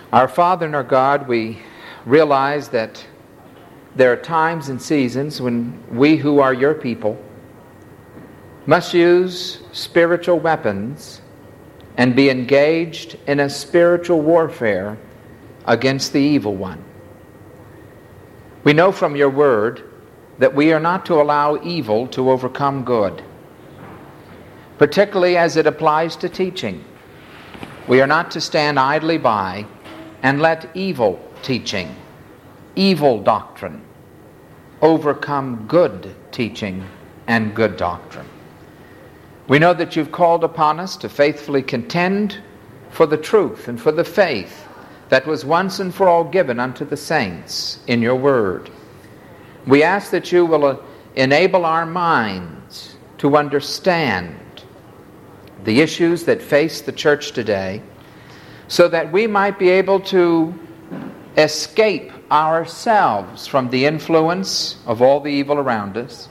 Our Father and our God, we realize that there are times and seasons when we who are your people must use spiritual weapons and be engaged in a spiritual warfare against the evil one. We know from your word that we are not to allow evil to overcome good, particularly as it applies to teaching. We are not to stand idly by and let evil teaching, evil doctrine, overcome good teaching and good doctrine. We know that you've called upon us to faithfully contend for the truth and for the faith that was once and for all given unto the saints in your word. We ask that you will enable our minds to understand the issues that face the church today, so that we might be able to escape ourselves from the influence of all the evil around us,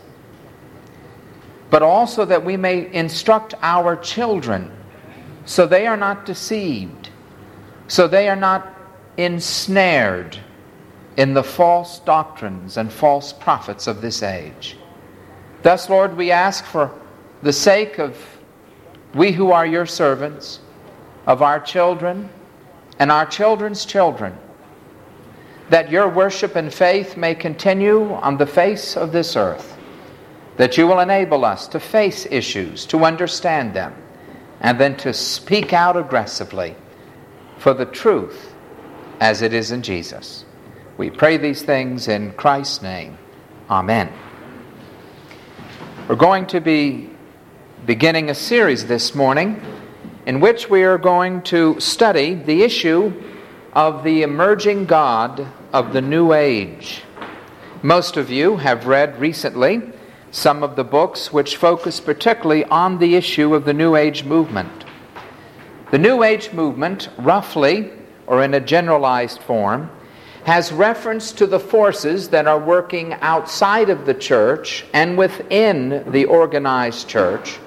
but also that we may instruct our children so they are not deceived, so they are not ensnared in the false doctrines and false prophets of this age. Thus, Lord, we ask for the sake of we who are your servants, of our children and our children's children, that your worship and faith may continue on the face of this earth, that you will enable us to face issues, to understand them, and then to speak out aggressively for the truth as it is in Jesus. We pray these things in Christ's name. Amen. We're going to be beginning a series this morning in which we are going to study the issue of the emerging God of the New Age. Most of you have read recently some of the books which focus particularly on the issue of the New Age movement. The New Age movement, roughly, or in a generalized form, has reference to the forces that are working outside of the church and within the organized church.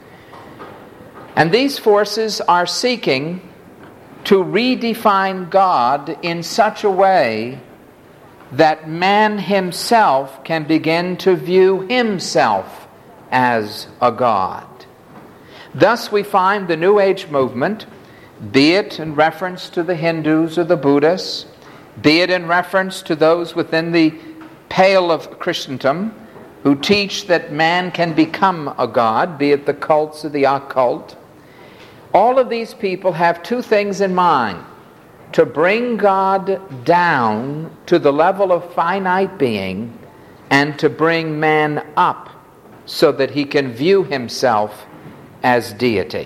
And these forces are seeking to redefine God in such a way that man himself can begin to view himself as a God. Thus we find the New Age movement, be it in reference to the Hindus or the Buddhists, be it in reference to those within the pale of Christendom who teach that man can become a god, be it the cults or the occult. All of these people have two things in mind: to bring God down to the level of finite being, and to bring man up so that he can view himself as deity.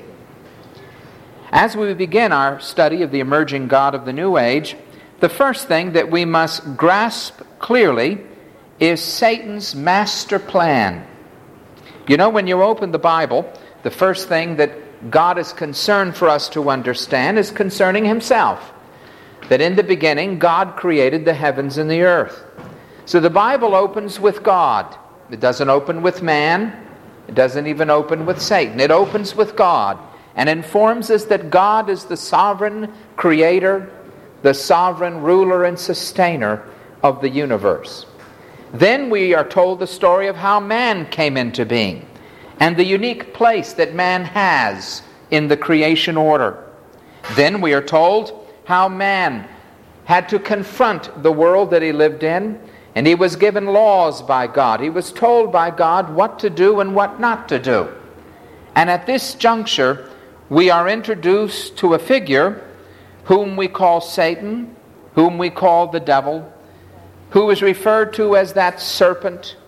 As we begin our study of the emerging God of the New Age, the first thing that we must grasp clearly is Satan's master plan. You know, when you open the Bible, the first thing that God is concerned for us to understand is concerning himself. That in the beginning, God created the heavens and the earth. So the Bible opens with God. It doesn't open with man. It doesn't even open with Satan. It opens with God and informs us that God is the sovereign creator, the sovereign ruler and sustainer of the universe. Then we are told the story of how man came into being and the unique place that man has in the creation order. Then we are told how man had to confront the world that he lived in, and he was given laws by God. He was told by God what to do and what not to do. And at this juncture, we are introduced to a figure whom we call Satan, whom we call the devil, who is referred to as that serpent,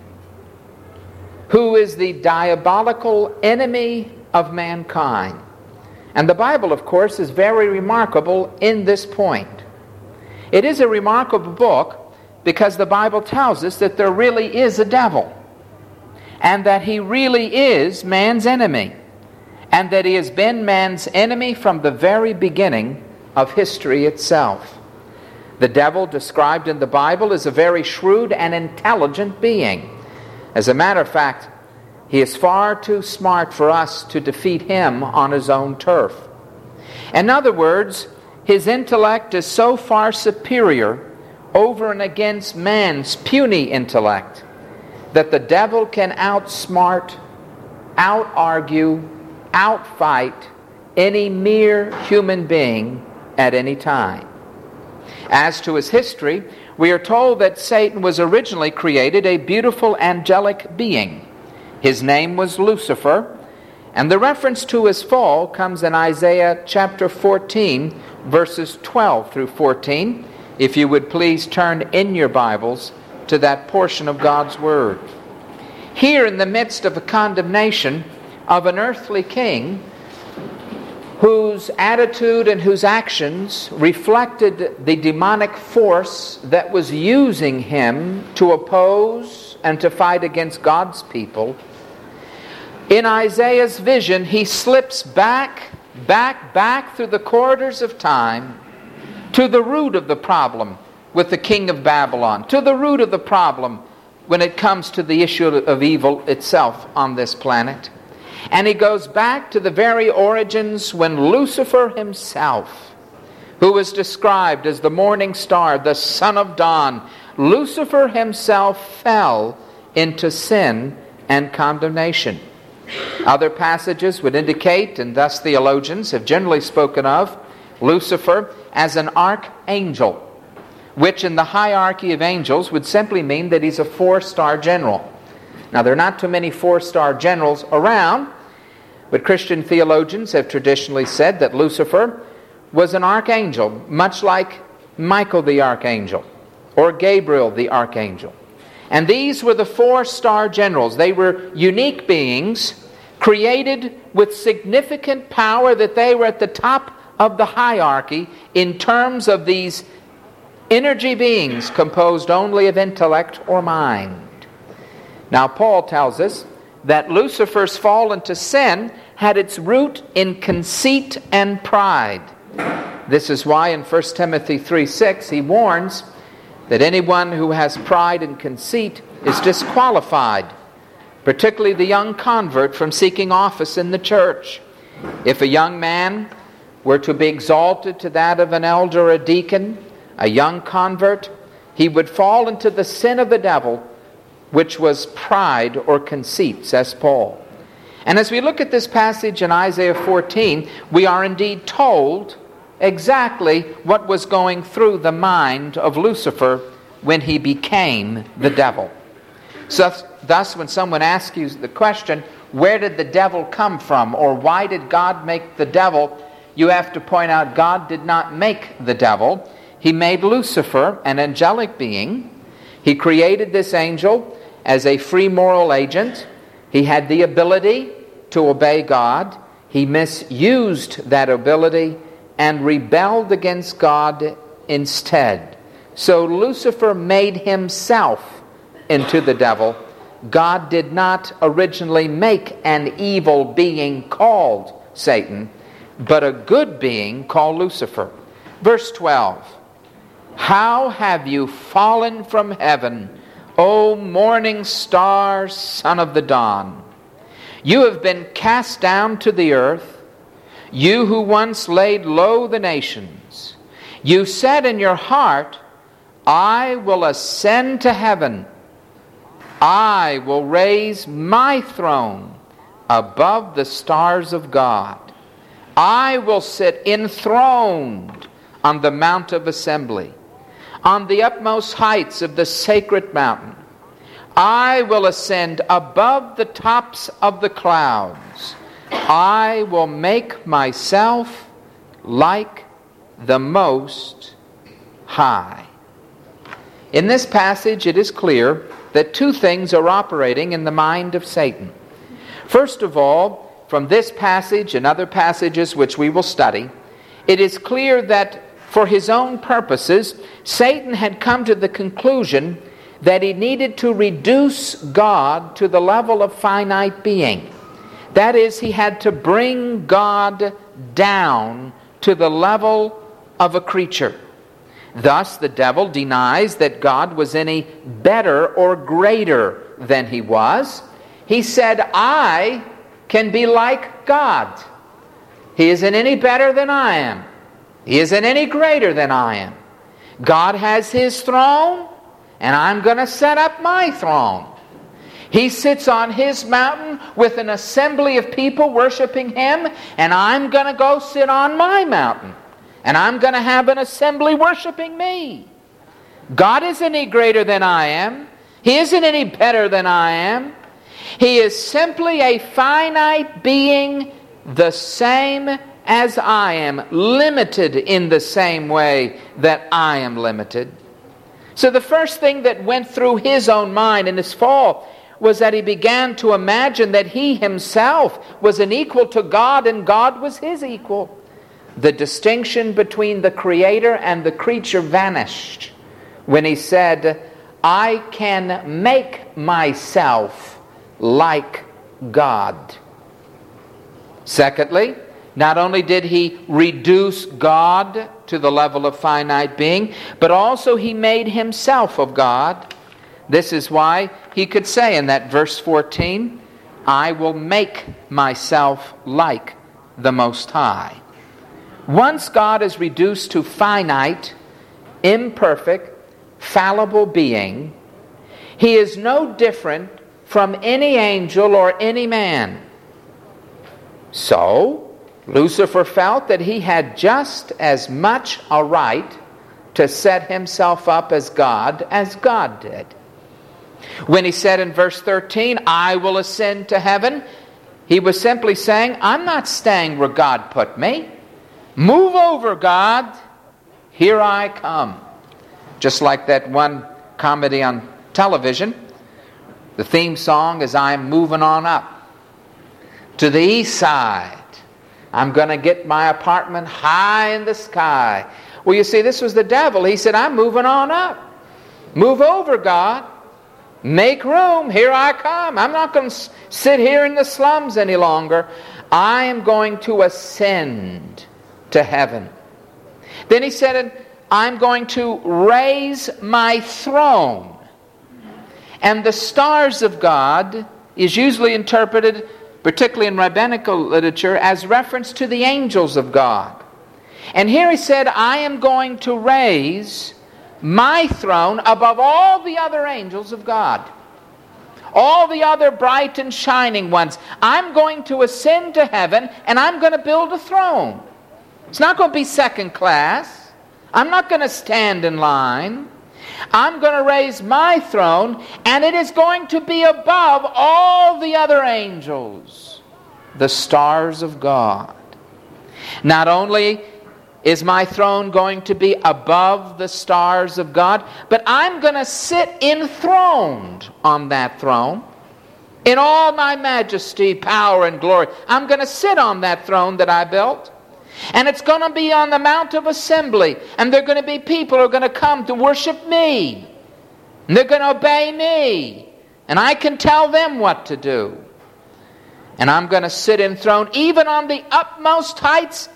who is the diabolical enemy of mankind. And the Bible, of course, is very remarkable in this point. It is a remarkable book because the Bible tells us that there really is a devil, and that he really is man's enemy, and that he has been man's enemy from the very beginning of history itself. The devil, described in the Bible, is a very shrewd and intelligent being. As a matter of fact, he is far too smart for us to defeat him on his own turf. In other words, his intellect is so far superior over and against man's puny intellect that the devil can outsmart, out-argue, outfight any mere human being at any time. As to his history, we are told that Satan was originally created a beautiful angelic being. His name was Lucifer, and the reference to his fall comes in Isaiah chapter 14, verses 12 through 14. If you would please turn in your Bibles to that portion of God's Word. Here, in the midst of a condemnation of an earthly king whose attitude and whose actions reflected the demonic force that was using him to oppose and to fight against God's people, in Isaiah's vision, he slips back through the corridors of time to the root of the problem with the king of Babylon, to the root of the problem when it comes to the issue of evil itself on this planet. And he goes back to the very origins when Lucifer himself, who was described as the morning star, the son of dawn, Lucifer himself fell into sin and condemnation. Other passages would indicate, and thus theologians have generally spoken of, Lucifer as an archangel, which in the hierarchy of angels would simply mean that he's a 4-star general. Now, there are not too many 4-star generals around, but Christian theologians have traditionally said that Lucifer was an archangel, much like Michael the archangel or Gabriel the archangel. And these were the 4-star generals. They were unique beings created with significant power, that they were at the top of the hierarchy in terms of these energy beings composed only of intellect or mind. Now, Paul tells us that Lucifer's fall into sin had its root in conceit and pride. This is why in 1 Timothy 3:6 he warns that anyone who has pride and conceit is disqualified, particularly the young convert, from seeking office in the church. If a young man were to be exalted to that of an elder or a deacon, a young convert, he would fall into the sin of the devil, which was pride or conceit, says Paul. And as we look at this passage in Isaiah 14, we are indeed told exactly what was going through the mind of Lucifer when he became the devil. So, thus, when someone asks you the question, where did the devil come from, or why did God make the devil, you have to point out God did not make the devil. He made Lucifer an angelic being. He created this angel as a free moral agent. He had the ability to obey God. He misused that ability and rebelled against God instead. So Lucifer made himself into the devil. God did not originally make an evil being called Satan, but a good being called Lucifer. Verse 12, "How have you fallen from heaven, O morning star, son of the dawn? You have been cast down to the earth, you who once laid low the nations. You said in your heart, I will ascend to heaven. I will raise my throne above the stars of God. I will sit enthroned on the Mount of Assembly, on the utmost heights of the sacred mountain. I will ascend above the tops of the clouds. I will make myself like the Most High." In this passage, it is clear that two things are operating in the mind of Satan. First of all, from this passage and other passages which we will study, it is clear that for his own purposes, Satan had come to the conclusion that he needed to reduce God to the level of finite being. That is, he had to bring God down to the level of a creature. Thus, the devil denies that God was any better or greater than he was. He said, I can be like God. He isn't any better than I am. He isn't any greater than I am. God has His throne, and I'm going to set up my throne. He sits on His mountain with an assembly of people worshiping Him, and I'm going to go sit on my mountain. And I'm going to have an assembly worshiping me. God isn't any greater than I am. He isn't any better than I am. He is simply a finite being, the same as I am, limited in the same way that I am limited. So the first thing that went through His own mind in His fall was that He began to imagine that He Himself was an equal to God and God was His equal. The distinction between the Creator and the creature vanished when He said, I can make myself like God. Secondly, not only did He reduce God to the level of finite being, but also He made Himself of God. This is why He could say in that verse 14, I will make myself like the Most High. Once God is reduced to finite, imperfect, fallible being, He is no different from any angel or any man. So, Lucifer felt that he had just as much a right to set himself up as God did. When he said in verse 13, I will ascend to heaven, he was simply saying, I'm not staying where God put me. Move over, God. Here I come. Just like that one comedy on television, the theme song is I'm moving on up to the east side. I'm going to get my apartment high in the sky. Well, you see, this was the devil. He said, I'm moving on up. Move over, God. Make room. Here I come. I'm not going to sit here in the slums any longer. I am going to ascend to heaven. Then he said, I'm going to raise my throne. And the stars of God is usually interpreted, particularly in rabbinical literature, as reference to the angels of God. And here he said, I am going to raise my throne above all the other angels of God. All the other bright and shining ones. I'm going to ascend to heaven and I'm going to build a throne. It's not going to be second class. I'm not going to stand in line. I'm going to raise my throne, and it is going to be above all the other angels, the stars of God. Not only is my throne going to be above the stars of God, but I'm going to sit enthroned on that throne in all my majesty, power, and glory. I'm going to sit on that throne that I built. And it's going to be on the Mount of Assembly. And there are going to be people who are going to come to worship me. And they're going to obey me. And I can tell them what to do. And I'm going to sit enthroned even on the utmost heights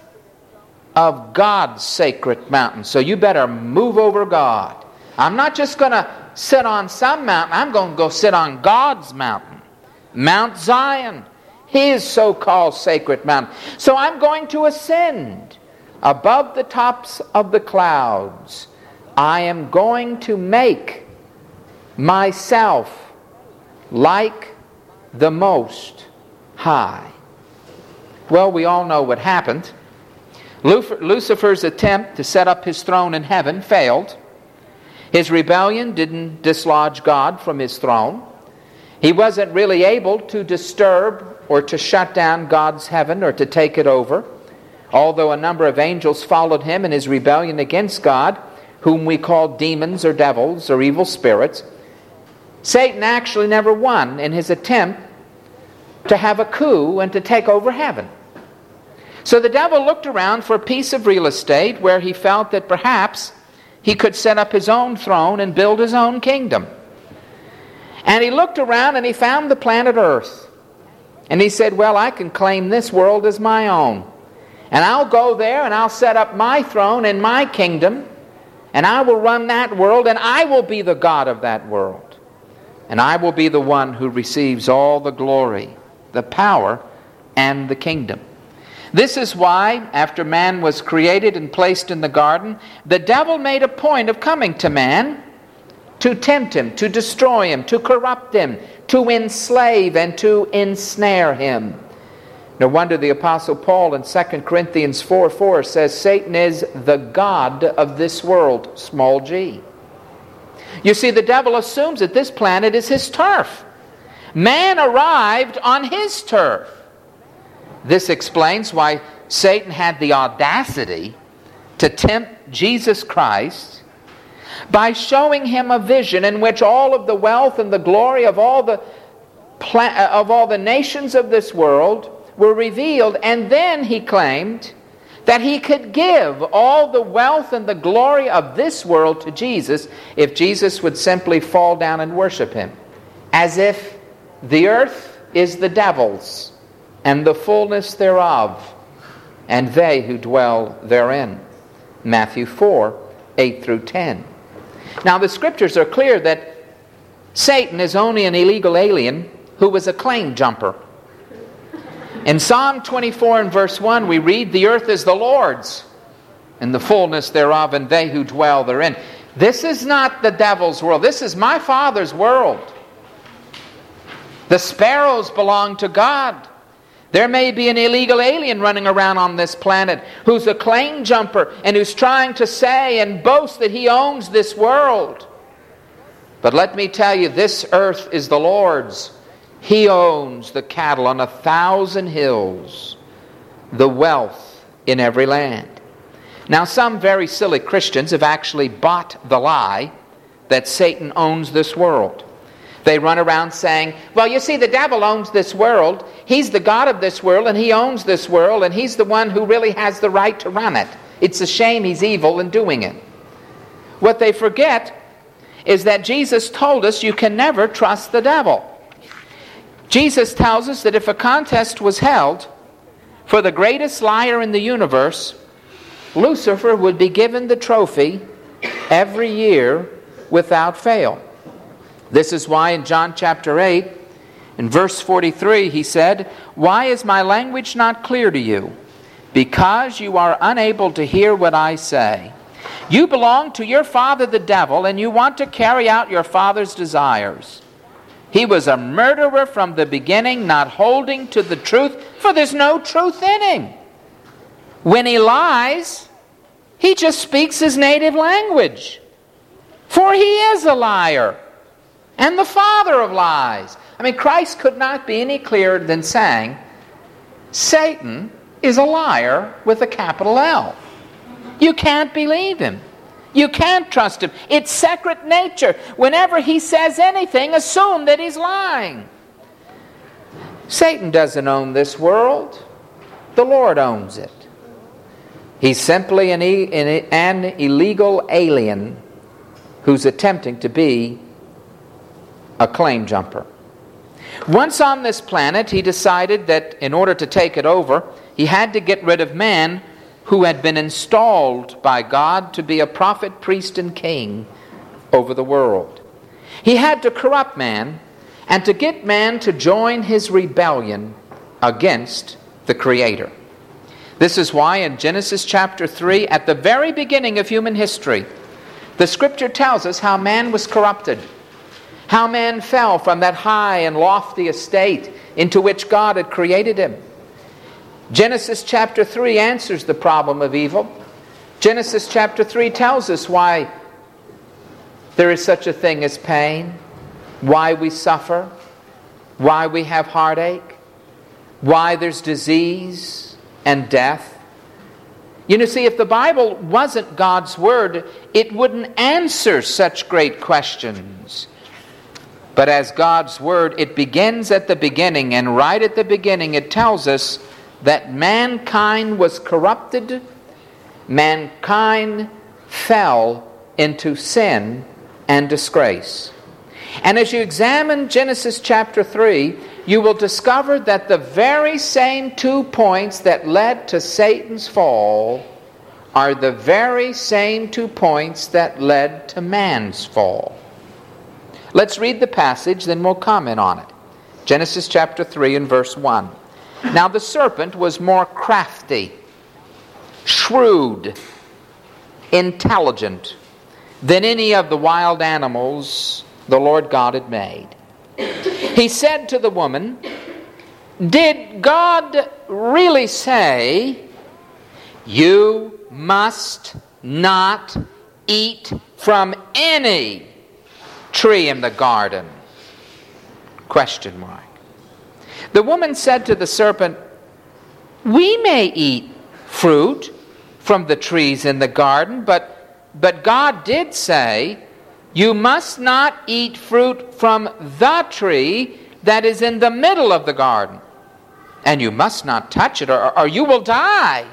of God's sacred mountain. So you better move over, God. I'm not just going to sit on some mountain. I'm going to go sit on God's mountain. Mount Zion. His so-called sacred mountain. So I'm going to ascend above the tops of the clouds. I am going to make myself like the Most High. Well, we all know what happened. Lucifer's attempt to set up his throne in heaven failed. His rebellion didn't dislodge God from His throne. He wasn't really able to disturb or to shut down God's heaven or to take it over. Although a number of angels followed him in his rebellion against God, whom we call demons or devils or evil spirits, Satan actually never won in his attempt to have a coup and to take over heaven. So the devil looked around for a piece of real estate where he felt that perhaps he could set up his own throne and build his own kingdom. And he looked around and he found the planet Earth. And he said, well, I can claim this world as my own. And I'll go there and I'll set up my throne and my kingdom. And I will run that world and I will be the God of that world. And I will be the one who receives all the glory, the power, and the kingdom. This is why, after man was created and placed in the garden, the devil made a point of coming to man to tempt him, to destroy him, to corrupt him, to enslave and to ensnare him. No wonder the Apostle Paul in 2 Corinthians 4:4 says, Satan is the god of this world, small g. You see, the devil assumes that this planet is his turf. Man arrived on his turf. This explains why Satan had the audacity to tempt Jesus Christ by showing him a vision in which all of the wealth and the glory of all the nations of this world were revealed, and then he claimed that he could give all the wealth and the glory of this world to Jesus if Jesus would simply fall down and worship him, as if the earth is the devil's and the fullness thereof, and they who dwell therein. Matthew 4:8 through 10. Now the scriptures are clear that Satan is only an illegal alien who was a claim jumper. In Psalm 24 and verse 1 we read, the earth is the Lord's, and the fullness thereof, and they who dwell therein. This is not the devil's world. This is my Father's world. The sparrows belong to God. There may be an illegal alien running around on this planet who's a claim jumper and who's trying to say and boast that he owns this world. But let me tell you, this earth is the Lord's. He owns the cattle on 1,000 hills, the wealth in every land. Now, some very silly Christians have actually bought the lie that Satan owns this world. They run around saying, well, you see, the devil owns this world. He's the god of this world, and he owns this world, and he's the one who really has the right to run it. It's a shame he's evil in doing it. What they forget is that Jesus told us you can never trust the devil. Jesus tells us that if a contest was held for the greatest liar in the universe, Lucifer would be given the trophy every year without fail. This is why in John chapter 8, in verse 43, he said, why is my language not clear to you? Because you are unable to hear what I say. You belong to your father the devil, and you want to carry out your father's desires. He was a murderer from the beginning, not holding to the truth, for there's no truth in him. When he lies, he just speaks his native language. For he is a liar and the father of lies. I mean, Christ could not be any clearer than saying, Satan is a liar with a capital L. You can't believe him. You can't trust him. It's secret nature. Whenever he says anything, assume that he's lying. Satan doesn't own this world. The Lord owns it. He's simply an illegal alien who's attempting to be a claim jumper. Once on this planet, he decided that in order to take it over, he had to get rid of man who had been installed by God to be a prophet, priest, and king over the world. He had to corrupt man and to get man to join his rebellion against the Creator. This is why in Genesis chapter 3, at the very beginning of human history, the Scripture tells us how man was corrupted, how man fell from that high and lofty estate into which God had created him. Genesis chapter 3 answers the problem of evil. Genesis chapter 3 tells us why there is such a thing as pain, why we suffer, why we have heartache, why there's disease and death. You see, if the Bible wasn't God's Word, it wouldn't answer such great questions. But as God's Word, it begins at the beginning, and right at the beginning it tells us that mankind was corrupted, mankind fell into sin and disgrace. And as you examine Genesis chapter 3, you will discover that the very same 2 points that led to Satan's fall are the very same 2 points that led to man's fall. Let's read the passage, then we'll comment on it. Genesis chapter 3 and verse 1. Now the serpent was more crafty, shrewd, intelligent than any of the wild animals the Lord God had made. He said to the woman, "Did God really say, 'You must not eat from any tree in the garden'?" Question mark. The woman said to the serpent, "We may eat fruit from the trees in the garden, but God did say, 'You must not eat fruit from the tree that is in the middle of the garden, and you must not touch it, or you will die.'"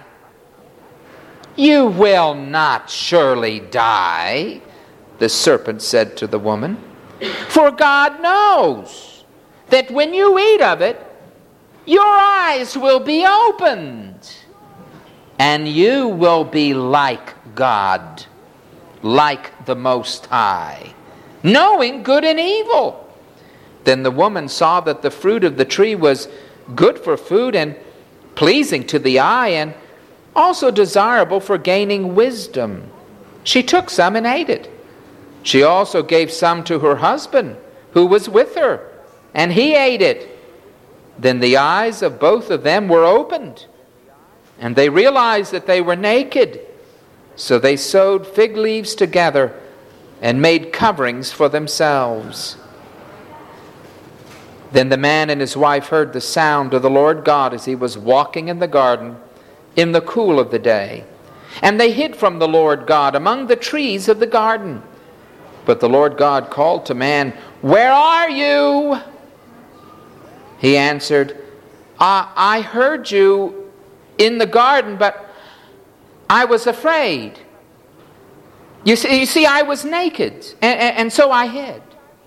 "You will not surely die," the serpent said to the woman, "for God knows that when you eat of it, your eyes will be opened, and you will be like God, like the Most High, knowing good and evil." Then the woman saw that the fruit of the tree was good for food and pleasing to the eye, and also desirable for gaining wisdom. She took some and ate it. She also gave some to her husband, who was with her, and he ate it. Then the eyes of both of them were opened, and they realized that they were naked. So they sewed fig leaves together and made coverings for themselves. Then the man and his wife heard the sound of the Lord God as he was walking in the garden in the cool of the day. And they hid from the Lord God among the trees of the garden. But the Lord God called to man, "Where are you?" He answered, I heard you in the garden, but I was afraid. You see, I was naked, and so I hid."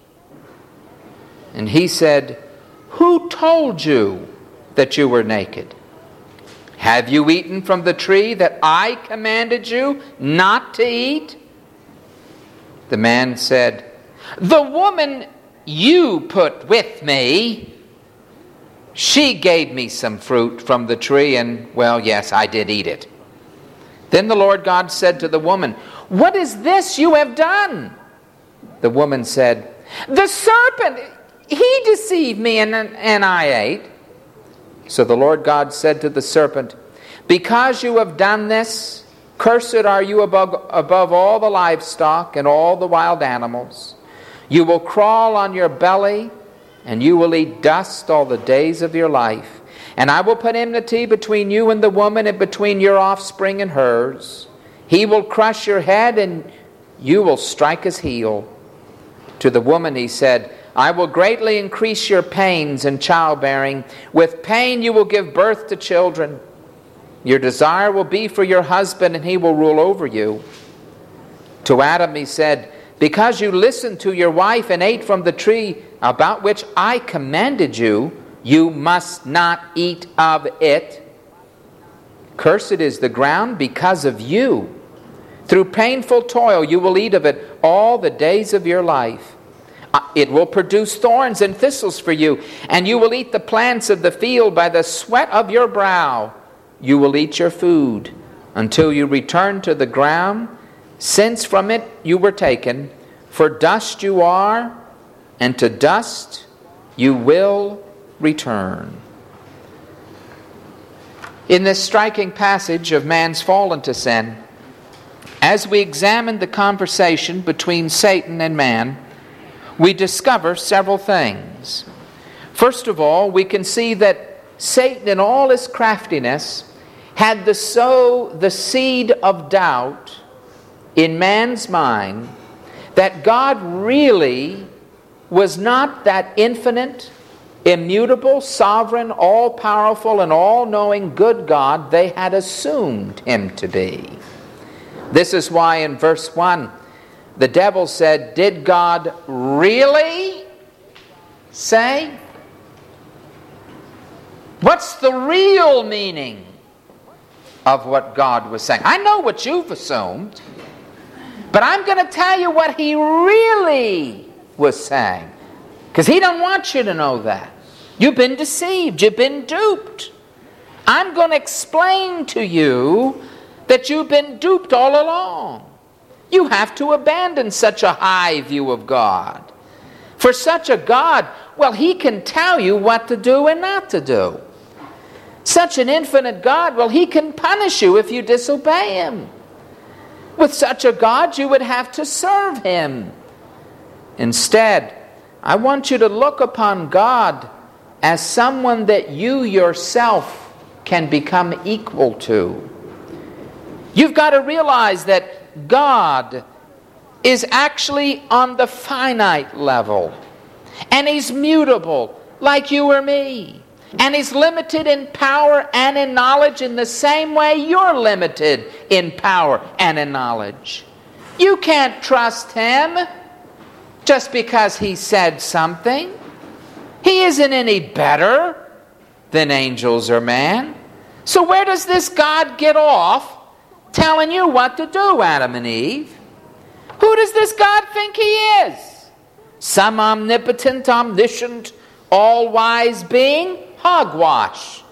And he said, "Who told you that you were naked? Have you eaten from the tree that I commanded you not to eat?" The man said, "The woman you put with me, she gave me some fruit from the tree, and, well, yes, I did eat it." Then the Lord God said to the woman, "What is this you have done?" The woman said, "The serpent, he deceived me, and I ate." So the Lord God said to the serpent, "Because you have done this, cursed are you above all the livestock and all the wild animals. You will crawl on your belly, and you will eat dust all the days of your life. And I will put enmity between you and the woman, and between your offspring and hers. He will crush your head, and you will strike his heel." To the woman he said, "I will greatly increase your pains in childbearing. With pain you will give birth to children. Your desire will be for your husband, and he will rule over you." To Adam he said, "Because you listened to your wife and ate from the tree about which I commanded you, you must not eat of it. Cursed is the ground because of you. Through painful toil you will eat of it all the days of your life. It will produce thorns and thistles for you, and you will eat the plants of the field. By the sweat of your brow you will eat your food, until you return to the ground, since from it you were taken. For dust you are, and to dust you will return." In this striking passage of man's fall into sin, as we examine the conversation between Satan and man, we discover several things. First of all, we can see that Satan, in all his craftiness, had to sow the seed of doubt in man's mind that God really was not that infinite, immutable, sovereign, all-powerful, and all-knowing good God they had assumed him to be. This is why in verse 1, the devil said, "Did God really say?" What's the real meaning of what God was saying? I know what you've assumed, but I'm going to tell you what he really was saying, because he don't want you to know that. You've been deceived. You've been duped. I'm going to explain to you that you've been duped all along. You have to abandon such a high view of God. For such a God, well, He can tell you what to do and not to do. Such an infinite God, well, He can punish you if you disobey Him. With such a God, you would have to serve Him. Instead, I want you to look upon God as someone that you yourself can become equal to. You've got to realize that God is actually on the finite level. And He's mutable, like you or me. And He's limited in power and in knowledge in the same way you're limited in power and in knowledge. You can't trust Him just because He said something. He isn't any better than angels or man. So where does this God get off telling you what to do, Adam and Eve? Who does this God think He is? Some omnipotent, omniscient, all-wise being? Hogwash.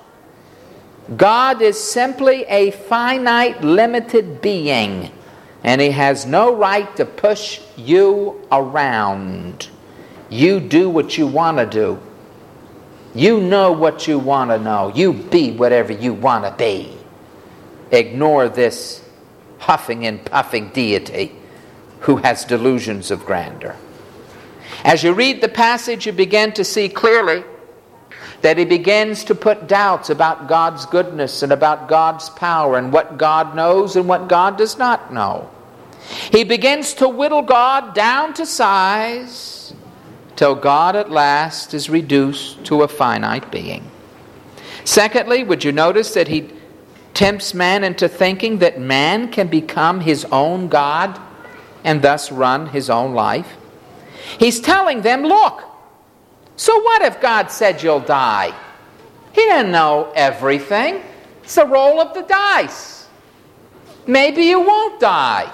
God is simply a finite, limited being, and He has no right to push you around. You do what you want to do. You know what you want to know. You be whatever you want to be. Ignore this huffing and puffing deity who has delusions of grandeur. As you read the passage, you begin to see clearly that he begins to put doubts about God's goodness and about God's power and what God knows and what God does not know. He begins to whittle God down to size till God at last is reduced to a finite being. Secondly, would you notice that he tempts man into thinking that man can become his own God and thus run his own life? He's telling them, look, so what if God said you'll die? He didn't know everything. It's the roll of the dice. Maybe you won't die.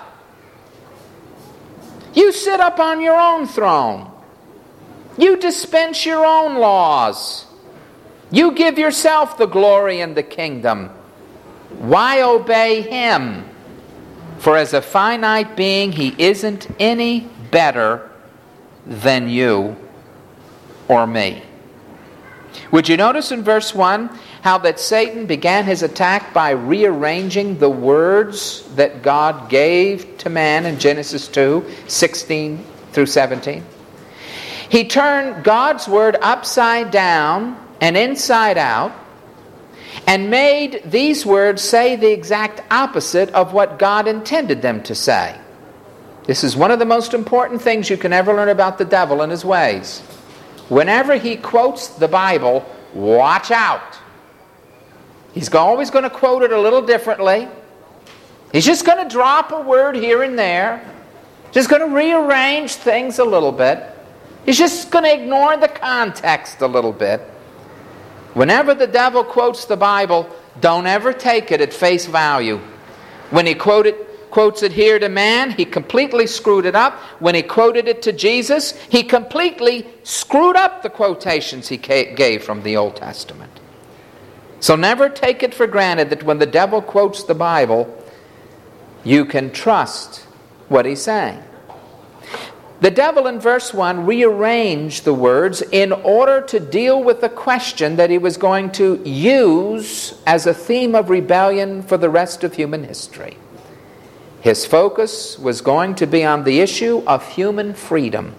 You sit up on your own throne. You dispense your own laws. You give yourself the glory and the kingdom. Why obey Him? For as a finite being, He isn't any better than you or me. Would you notice in verse 1 how that Satan began his attack by rearranging the words that God gave to man in Genesis 2:16 through 17? He turned God's word upside down and inside out and made these words say the exact opposite of what God intended them to say. This is one of the most important things you can ever learn about the devil and his ways. Whenever he quotes the Bible, watch out. He's always going to quote it a little differently. He's just going to drop a word here and there. Just going to rearrange things a little bit. He's just going to ignore the context a little bit. Whenever the devil quotes the Bible, don't ever take it at face value. When he quotes it here to man, he completely screwed it up. When he quoted it to Jesus, he completely screwed up the quotations he gave from the Old Testament. So never take it for granted that when the devil quotes the Bible, you can trust what he's saying. The devil in verse 1 rearranged the words in order to deal with the question that he was going to use as a theme of rebellion for the rest of human history. His focus was going to be on the issue of human freedom.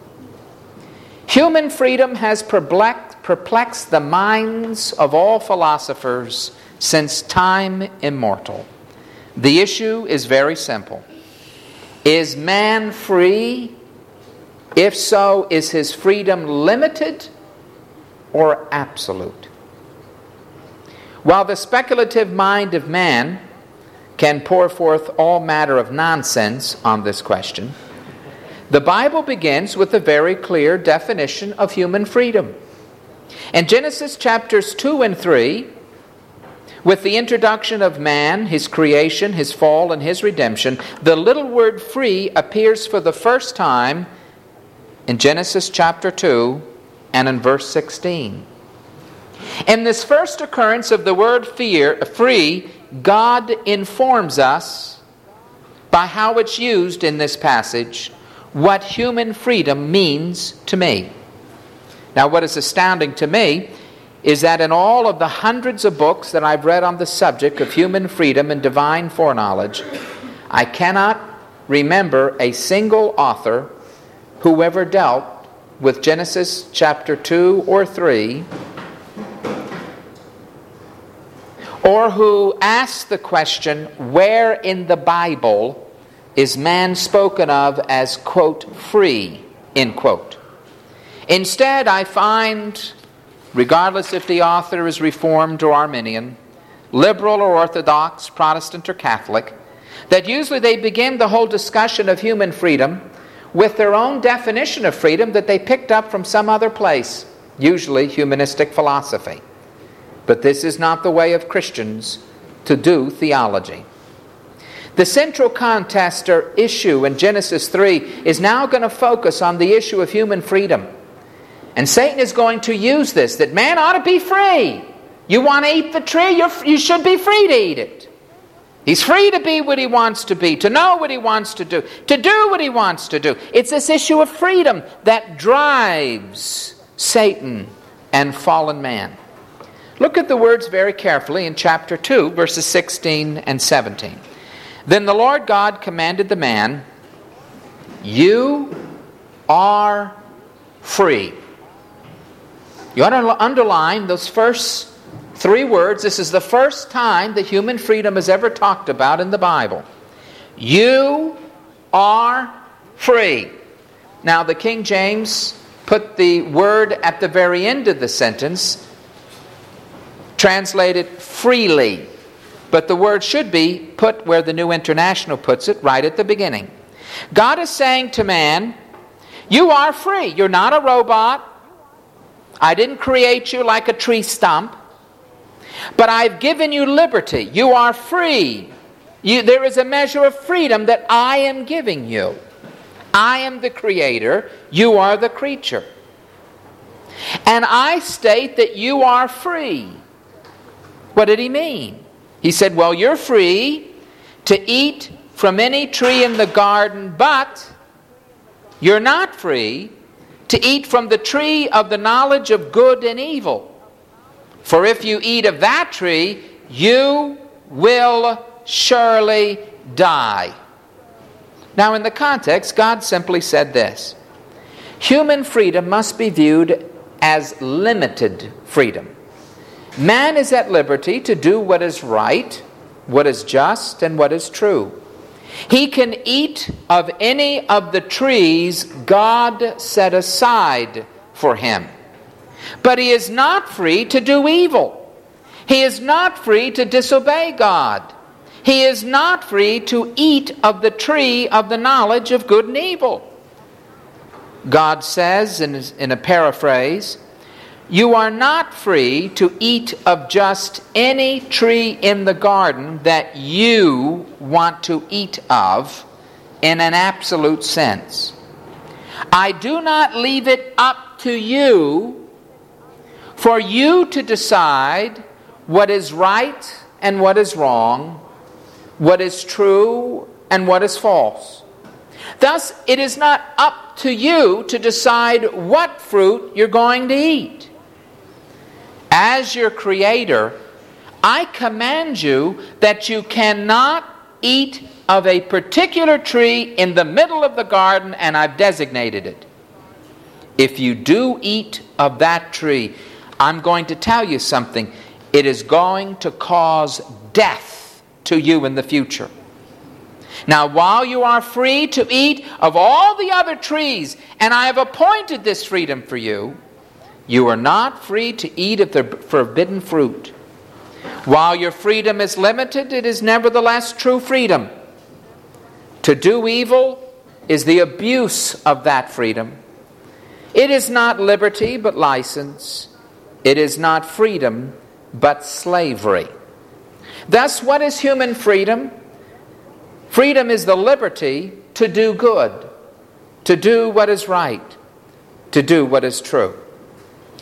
Human freedom has perplexed the minds of all philosophers since time immemorial. The issue is very simple. Is man free? If so, is his freedom limited or absolute? While the speculative mind of man can pour forth all matter of nonsense on this question, the Bible begins with a very clear definition of human freedom. In Genesis chapters 2 and 3, with the introduction of man, his creation, his fall, and his redemption, the little word free appears for the first time in Genesis chapter 2 and in verse 16. In this first occurrence of the word free, God informs us, by how it's used in this passage, what human freedom means to me. Now, what is astounding to me is that in all of the hundreds of books that I've read on the subject of human freedom and divine foreknowledge, I cannot remember a single author who ever dealt with Genesis chapter 2 or 3, or who asked the question, where in the Bible is man spoken of as, quote, free, end quote. Instead, I find, regardless if the author is Reformed or Arminian, liberal or Orthodox, Protestant or Catholic, that usually they begin the whole discussion of human freedom with their own definition of freedom that they picked up from some other place, usually humanistic philosophy. But this is not the way of Christians to do theology. The central contest or issue in Genesis 3 is now going to focus on the issue of human freedom. And Satan is going to use this, that man ought to be free. You want to eat the tree, you should be free to eat it. He's free to be what he wants to be, to know what he wants to do what he wants to do. It's this issue of freedom that drives Satan and fallen man. Look at the words very carefully in chapter 2, verses 16 and 17. Then the Lord God commanded the man, you are free. You ought to underline those first 3 words. This is the first time that human freedom is ever talked about in the Bible. You are free. Now, the King James put the word at the very end of the sentence, translated freely. But the word should be put where the New International puts it, right at the beginning. God is saying to man, you are free. You're not a robot. I didn't create you like a tree stump. But I've given you liberty. You are free. There is a measure of freedom that I am giving you. I am the creator. You are the creature. And I state that you are free. What did he mean? He said, well, you're free to eat from any tree in the garden, but you're not free to eat from the tree of the knowledge of good and evil. For if you eat of that tree, you will surely die. Now, in the context, God simply said this. Human freedom must be viewed as limited freedom. Man is at liberty to do what is right, what is just, and what is true. He can eat of any of the trees God set aside for him. But he is not free to do evil. He is not free to disobey God. He is not free to eat of the tree of the knowledge of good and evil. God says in a paraphrase, you are not free to eat of just any tree in the garden that you want to eat of in an absolute sense. I do not leave it up to you for you to decide what is right and what is wrong, what is true and what is false. Thus, it is not up to you to decide what fruit you're going to eat. As your creator, I command you that you cannot eat of a particular tree in the middle of the garden, and I've designated it. If you do eat of that tree, I'm going to tell you something. It is going to cause death to you in the future. Now, while you are free to eat of all the other trees, and I have appointed this freedom for you, you are not free to eat of the forbidden fruit. While your freedom is limited, it is nevertheless true freedom. To do evil is the abuse of that freedom. It is not liberty, but license. It is not freedom, but slavery. Thus, what is human freedom? Freedom is the liberty to do good, to do what is right, to do what is true.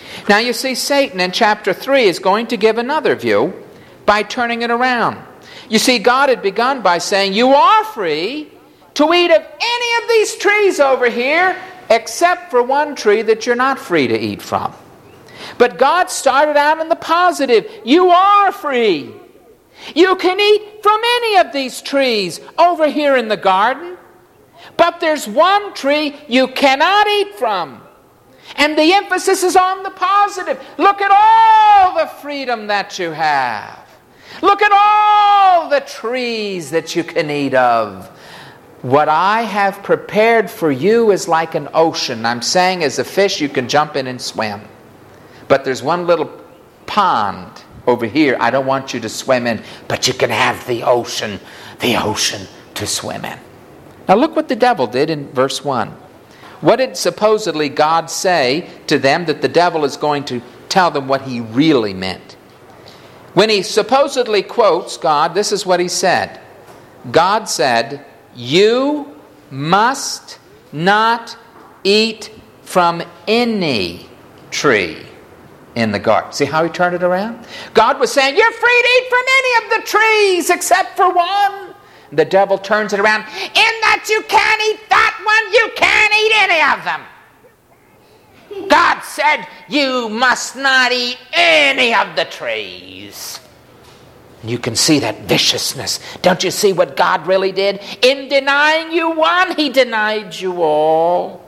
Now you see, Satan in chapter 3 is going to give another view by turning it around. You see, God had begun by saying, you are free to eat of any of these trees over here, except for one tree that you're not free to eat from. But God started out in the positive. You are free. You can eat from any of these trees over here in the garden. But there's one tree you cannot eat from. And the emphasis is on the positive. Look at all the freedom that you have. Look at all the trees that you can eat of. What I have prepared for you is like an ocean. I'm saying as a fish you can jump in and swim. But there's one little pond over here I don't want you to swim in, but you can have the ocean to swim in. Now look what the devil did in verse 1. What did supposedly God say to them that the devil is going to tell them what he really meant? When he supposedly quotes God, this is what he said. God said, you must not eat from any tree in the garden. See how he turned it around? God was saying, you're free to eat from any of the trees except for one. The devil turns it around. In that you can't eat that one, you can't eat any of them. God said, you must not eat any of the trees. You can see that viciousness. Don't you see what God really did? In denying you one, he denied you all.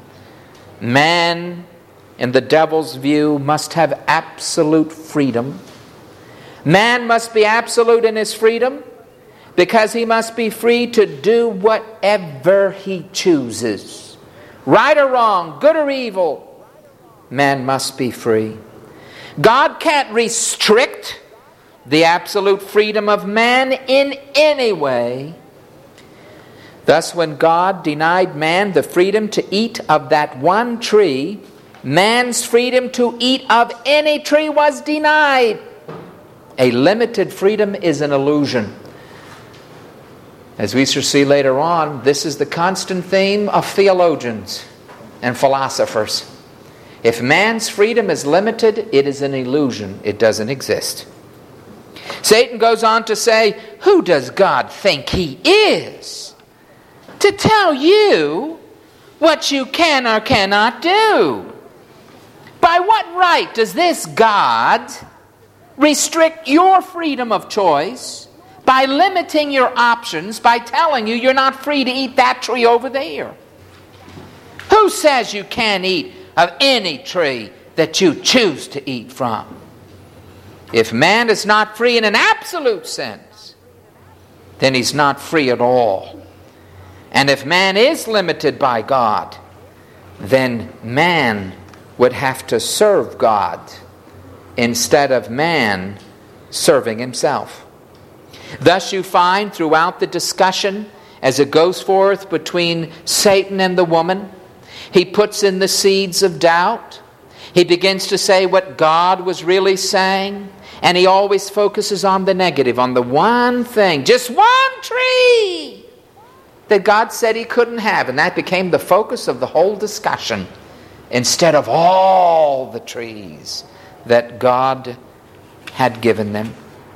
Man, in the devil's view, must have absolute freedom. Man must be absolute in his freedom because he must be free to do whatever he chooses. Right or wrong, good or evil, man must be free. God can't restrict the absolute freedom of man in any way. Thus, when God denied man the freedom to eat of that one tree, man's freedom to eat of any tree was denied. A limited freedom is an illusion. As we shall see later on, this is the constant theme of theologians and philosophers. If man's freedom is limited, it is an illusion. It doesn't exist. Satan goes on to say, who does God think he is to tell you what you can or cannot do? By what right does this God restrict your freedom of choice by limiting your options, by telling you you're not free to eat that tree over there? Who says you can't eat of any tree that you choose to eat from? If man is not free in an absolute sense, then he's not free at all. And if man is limited by God, then man would have to serve God instead of man serving himself. Thus you find throughout the discussion, as it goes forth between Satan and the woman, he puts in the seeds of doubt. He begins to say what God was really saying. And he always focuses on the negative, on the one thing, just one tree that God said he couldn't have. And that became the focus of the whole discussion instead of all the trees that God had given them.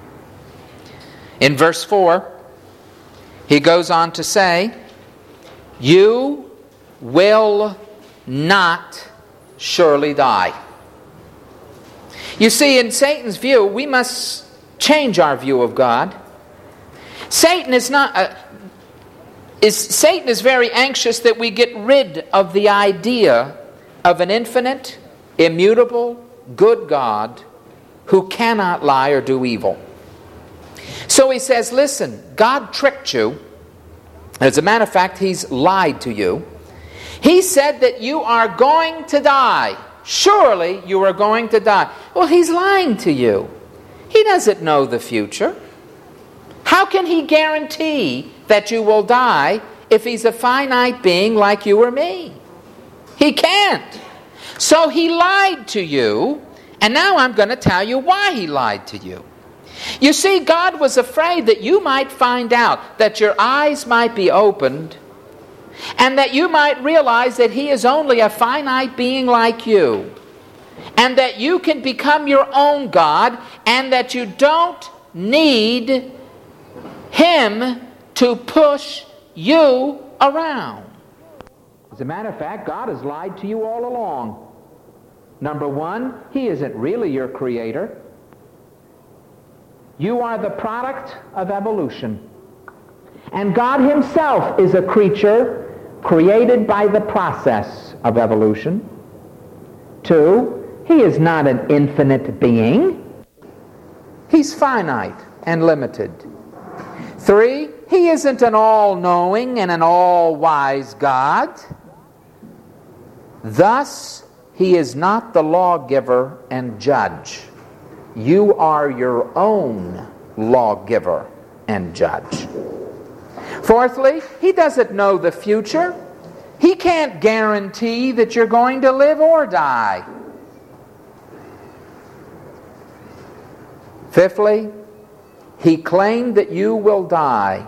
In verse 4, he goes on to say, you will not surely die. You see, in Satan's view, we must change our view of God. Satan is very anxious that we get rid of the idea of an infinite, immutable, good God who cannot lie or do evil. So he says, listen, God tricked you. As a matter of fact, he's lied to you. He said that you are going to die. Surely you are going to die. Well, he's lying to you. He doesn't know the future. How can he guarantee that you will die if he's a finite being like you or me? He can't. So he lied to you, and now I'm going to tell you why he lied to you. You see, God was afraid that you might find out, that your eyes might be opened, and that you might realize that he is only a finite being like you. and that you can become your own God, and that you don't need Him to push you around. As a matter of fact, God has lied to you all along. Number one, He isn't really your creator. You are the product of evolution. And God Himself is a creature created by the process of evolution. Two, He is not an infinite being. He's finite and limited. Three, He isn't an all-knowing and an all-wise God. Thus, He is not the lawgiver and judge. You are your own lawgiver and judge. Fourthly, He doesn't know the future. He can't guarantee that you're going to live or die. Fifthly, He claimed that you will die,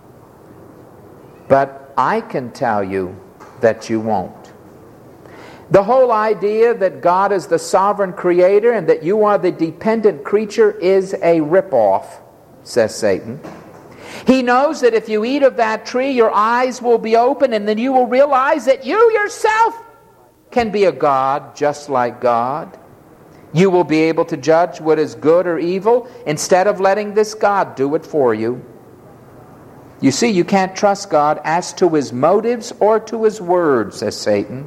but I can tell you that you won't. The whole idea that God is the sovereign creator and that you are the dependent creature is a ripoff, says Satan. He knows that if you eat of that tree, your eyes will be open, and then you will realize that you yourself can be a God just like God. You will be able to judge what is good or evil instead of letting this God do it for you. You see, you can't trust God as to His motives or to His words, says Satan.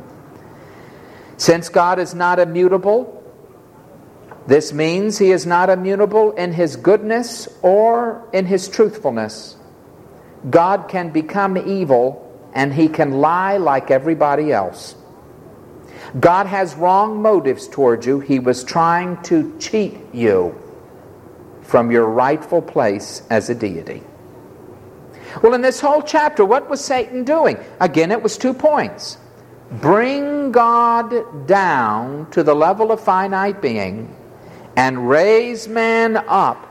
Since God is not immutable, this means He is not immutable in His goodness or in His truthfulness. God can become evil, and He can lie like everybody else. God has wrong motives toward you. He was trying to cheat you from your rightful place as a deity. Well, in this whole chapter, what was Satan doing? Again, it was 2 points. Bring God down to the level of finite being and raise man up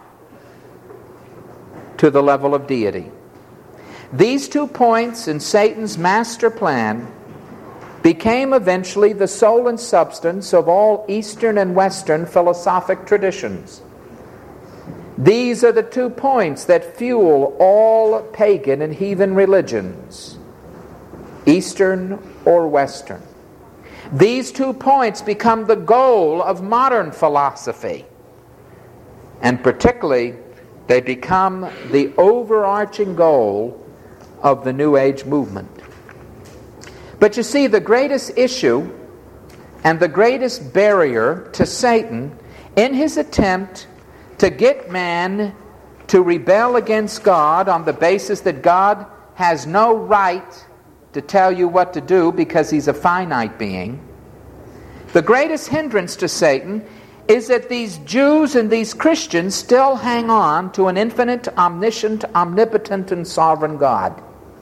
to the level of deity. These 2 points in Satan's master plan became eventually the soul and substance of all Eastern and Western philosophic traditions. These are the 2 points that fuel all pagan and heathen religions, Eastern or Western. These 2 points become the goal of modern philosophy, and particularly they become the overarching goal of the New Age movement. But you see, the greatest issue and the greatest barrier to Satan in his attempt to get man to rebel against God on the basis that God has no right to tell you what to do because He's a finite being, the greatest hindrance to Satan is that these Jews and these Christians still hang on to an infinite, omniscient, omnipotent, and sovereign God.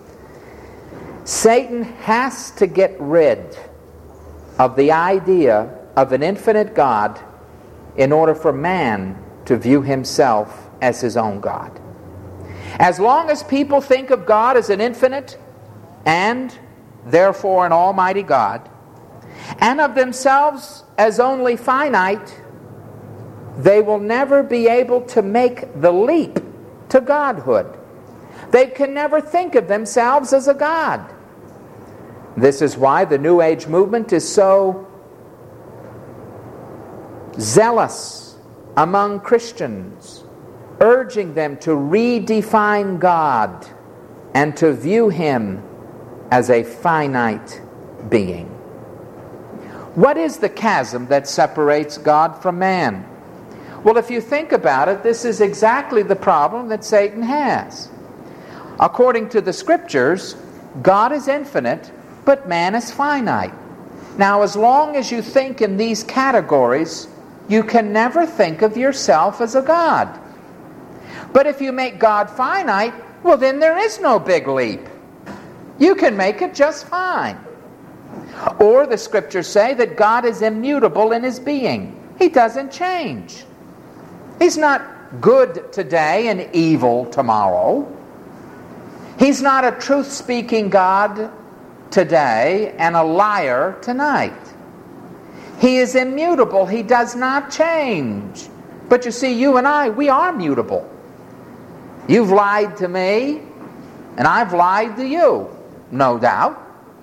Satan has to get rid of the idea of an infinite God in order for man to view himself as his own God. As long as people think of God as an infinite and therefore an almighty God, and of themselves as only finite, they will never be able to make the leap to godhood. They can never think of themselves as a God. This is why the New Age movement is so zealous among Christians, urging them to redefine God and to view Him as a finite being. What is the chasm that separates God from man? Well, if you think about it, this is exactly the problem that Satan has. According to the Scriptures, God is infinite, but man is finite. Now, as long as you think in these categories, you can never think of yourself as a God. But if you make God finite, well, then there is no big leap. You can make it just fine. Or the Scriptures say that God is immutable in His being. He doesn't change. He's not good today and evil tomorrow. He's not a truth-speaking God today and a liar tonight. He is immutable. He does not change. But you see, you and I, we are mutable. You've lied to me, and I've lied to you, no doubt.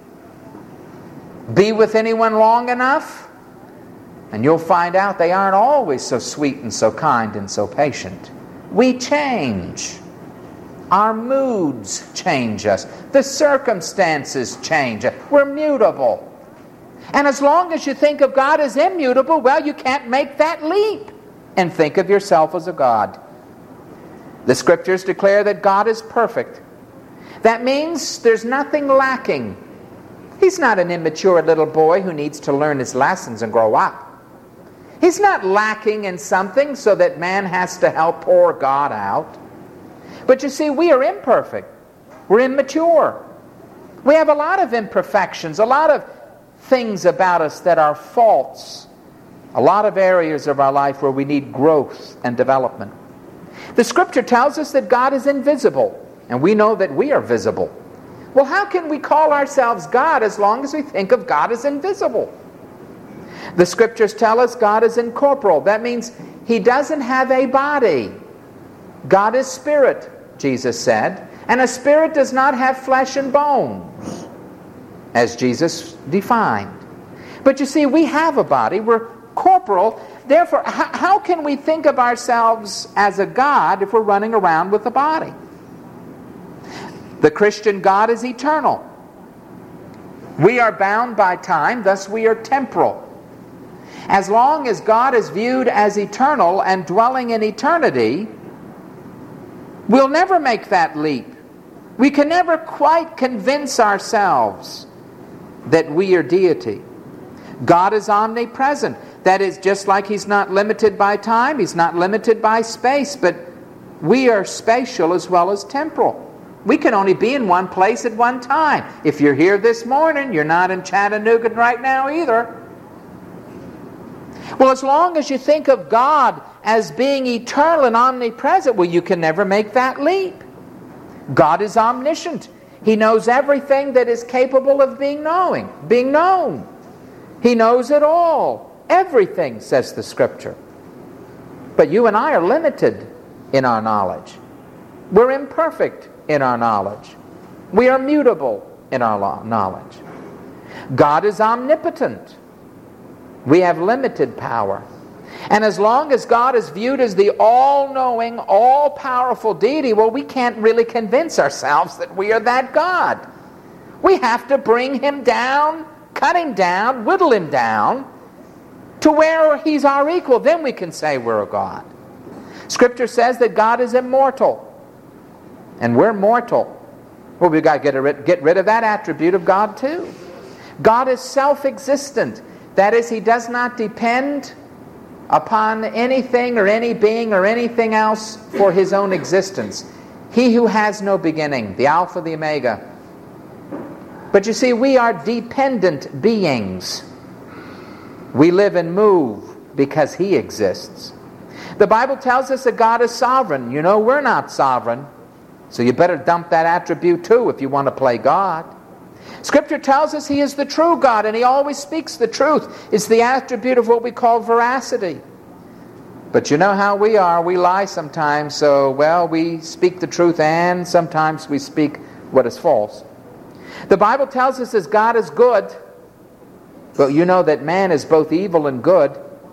Be with anyone long enough, and you'll find out they aren't always so sweet and so kind and so patient. We change. Our moods change us. The circumstances change us. We're mutable. And as long as you think of God as immutable, well, you can't make that leap and think of yourself as a God. The Scriptures declare that God is perfect. That means there's nothing lacking. He's not an immature little boy who needs to learn his lessons and grow up. He's not lacking in something so that man has to help poor God out. But you see, we are imperfect. We're immature. We have a lot of imperfections, a lot of things about us that are faults, a lot of areas of our life where we need growth and development. The Scripture tells us that God is invisible, and we know that we are visible. Well, how can we call ourselves God as long as we think of God as invisible? The Scriptures tell us God is incorporeal. That means He doesn't have a body. God is spirit, Jesus said, and a spirit does not have flesh and bones, as Jesus defined. But you see, we have a body. We're corporal. Therefore, how can we think of ourselves as a God if we're running around with a body? The Christian God is eternal. We are bound by time, thus we are temporal. As long as God is viewed as eternal and dwelling in eternity, we'll never make that leap. We can never quite convince ourselves that we are deity. God is omnipresent. That is, just like He's not limited by time, He's not limited by space, but we are spatial as well as temporal. We can only be in one place at one time. If you're here this morning, you're not in Chattanooga right now either. Well, as long as you think of God as being eternal and omnipresent, well, you can never make that leap. God is omniscient. He knows everything that is capable of being known. He knows it all. Everything, says the Scripture. But you and I are limited in our knowledge. We're imperfect in our knowledge. We are mutable in our knowledge. God is omnipotent. We have limited power. And as long as God is viewed as the all-knowing, all-powerful deity, well, we can't really convince ourselves that we are that God. We have to bring Him down, cut Him down, whittle Him down to where He's our equal. Then we can say we're a God. Scripture says that God is immortal, and we're mortal. Well, we've got to get rid of that attribute of God too. God is self-existent. That is, He does not depend upon anything or any being or anything else for His own existence. He who has no beginning, the Alpha, the Omega. But you see, we are dependent beings. We live and move because He exists. The Bible tells us that God is sovereign. You know, we're not sovereign. So you better dump that attribute too if you want to play God. Scripture tells us He is the true God, and He always speaks the truth. It's the attribute of what we call veracity. But you know how we are. We lie sometimes, so, well, we speak the truth and sometimes we speak what is false. The Bible tells us that God is good, but you know that man is both evil and good.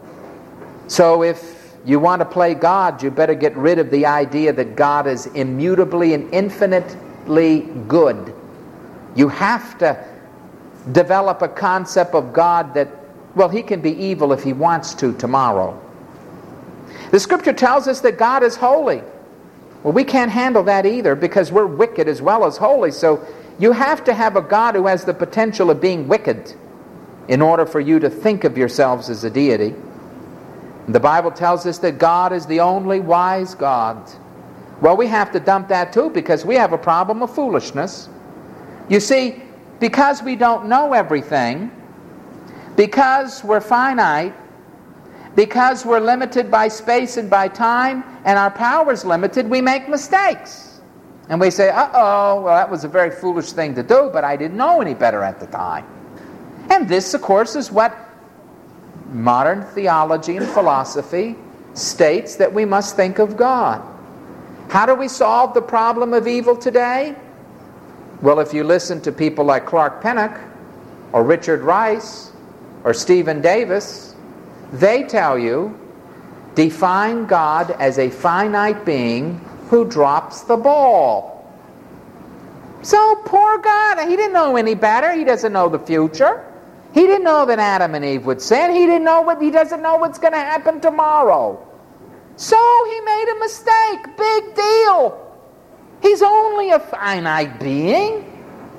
So if you want to play God, you better get rid of the idea that God is immutably and infinitely good. You have to develop a concept of God that, well, He can be evil if He wants to tomorrow. The Scripture tells us that God is holy. Well, we can't handle that either because we're wicked as well as holy. So you have to have a God who has the potential of being wicked in order for you to think of yourselves as a deity. The Bible tells us that God is the only wise God. Well, we have to dump that too because we have a problem of foolishness. You see, because we don't know everything, because we're finite, because we're limited by space and by time, and our power's limited, we make mistakes. And we say, well, that was a very foolish thing to do, but I didn't know any better at the time. And this, of course, is what modern theology and philosophy states that we must think of God. How do we solve the problem of evil today? Well, if you listen to people like Clark Pennock or Richard Rice or Stephen Davis, they tell you, define God as a finite being who drops the ball. So poor God, he didn't know any better. He doesn't know the future. He didn't know that Adam and Eve would sin. He doesn't know what's going to happen tomorrow. So he made a mistake. Big deal. He's only a finite being.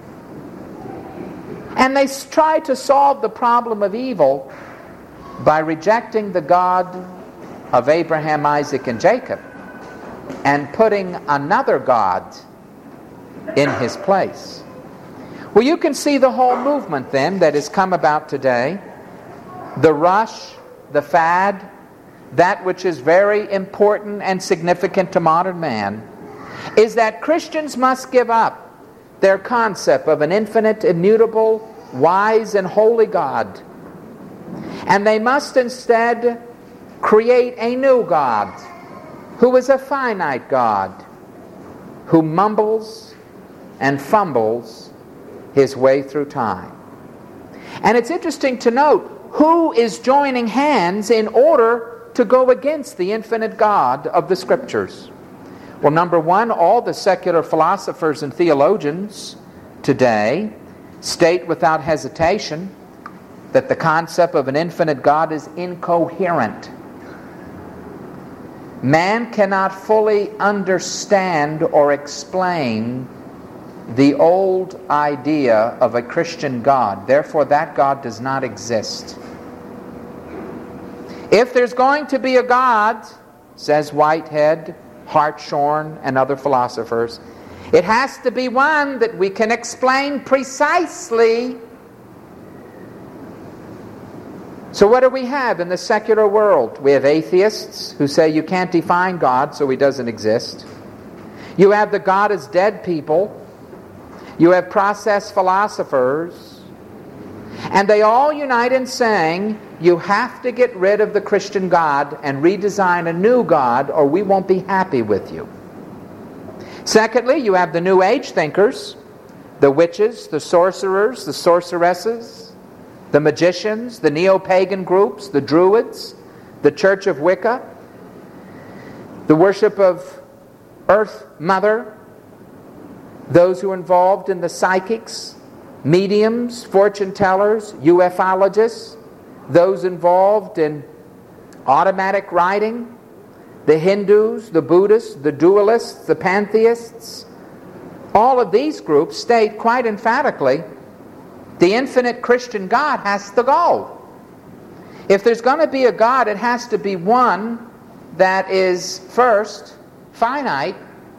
And they try to solve the problem of evil by rejecting the God of Abraham, Isaac, and Jacob and putting another God in his place. Well, you can see the whole movement then that has come about today. The rush, the fad, that which is very important and significant to modern man, is that Christians must give up their concept of an infinite, immutable, wise, and holy God. And they must instead create a new God, who is a finite God, who mumbles and fumbles his way through time. And it's interesting to note who is joining hands in order to go against the infinite God of the Scriptures. Well, number one, all the secular philosophers and theologians today state without hesitation that the concept of an infinite God is incoherent. Man cannot fully understand or explain the old idea of a Christian God. Therefore, that God does not exist. If there's going to be a God, says Whitehead, Hartshorne, and other philosophers, it has to be one that we can explain precisely. So what do we have in the secular world? We have atheists who say you can't define God, so he doesn't exist. You have the God is dead people. You have process philosophers. And they all unite in saying you have to get rid of the Christian God and redesign a new God, or we won't be happy with you. Secondly, you have the New Age thinkers, the witches, the sorcerers, the sorceresses, the magicians, the neo-pagan groups, the Druids, the Church of Wicca, the worship of Earth Mother, those who are involved in the psychics, mediums, fortune tellers, ufologists, those involved in automatic writing, the Hindus, the Buddhists, the dualists, the pantheists. All of these groups state quite emphatically the infinite Christian God has to go. If there's going to be a God, it has to be one that is, first, finite,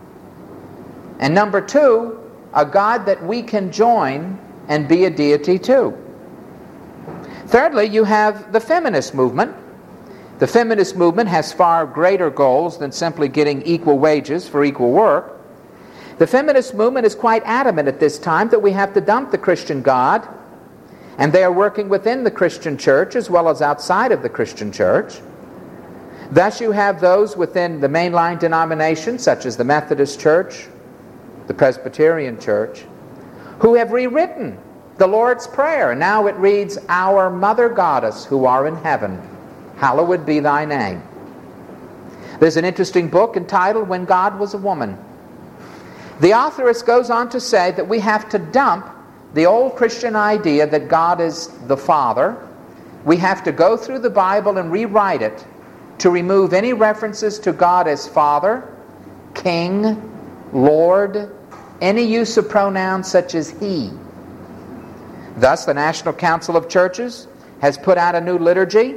and number two, a God that we can join and be a deity too. Thirdly, you have the feminist movement. The feminist movement has far greater goals than simply getting equal wages for equal work. The feminist movement is quite adamant at this time that we have to dump the Christian God, and they are working within the Christian church as well as outside of the Christian church. Thus you have those within the mainline denominations, such as the Methodist Church, the Presbyterian Church, who have rewritten the Lord's Prayer. Now it reads, "Our Mother Goddess who are in heaven, hallowed be thy name." There's an interesting book entitled When God Was a Woman. The authoress goes on to say that we have to dump the old Christian idea that God is the Father. We have to go through the Bible and rewrite it to remove any references to God as Father, King, Lord, any use of pronouns such as He. Thus, the National Council of Churches has put out a new liturgy